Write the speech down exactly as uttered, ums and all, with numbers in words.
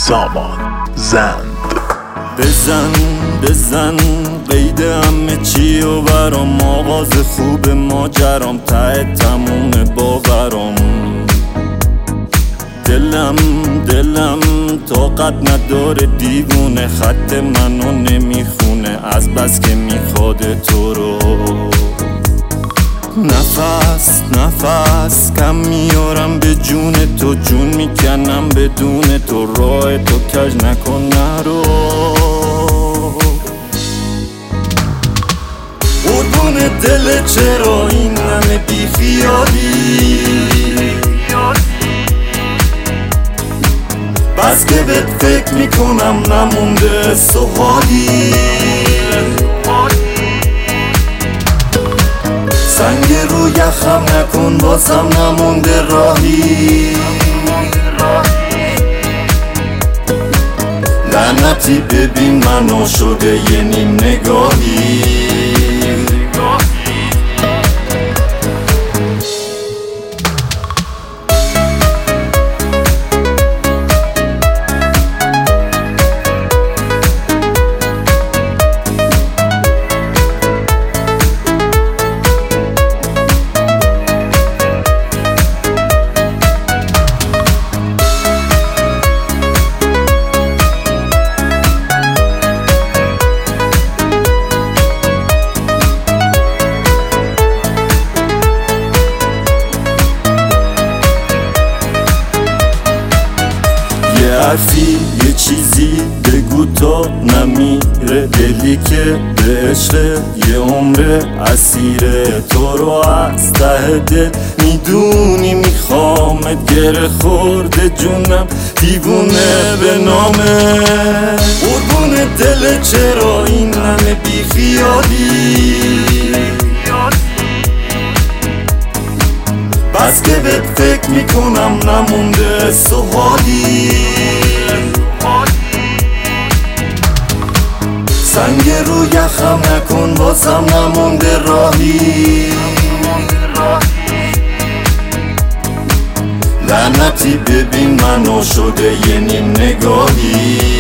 سامان زند. بزن بزن قید همه چی و برام، آغاز خوب ماجرام، ته تموم باورام. دلم دلم طاقت نداره دیوونه، خط منو نمیخونه از بس که میخواد تو رو. نفس نفس کم میارم به جون تو، جون میکنم بدون تو، راه تو کج نکن نرو. قربون دل چرا این همه بی خیالی، بس که بهت فکر میکنم نمونده سوحالی. سنگ رو یخم نکن بازم نمونده راهی، لعنتی ببین منو شده یه نیم نگاهی. حرفی یه چیزی بگو تا نمیره، دلی که به عشق یه عمر اسیره. تو رو از ته دل میدونی میخوامت، گره خورده جونم دیوونه به نامه. قربون دل چرا این همه بی خیالی، بس که بهت فکر میکنم نمونده سوحالی. سنگ رو یخم نکن بازم نمونده راهی، لعنتی ببین منو شده یه نیم نگاهی.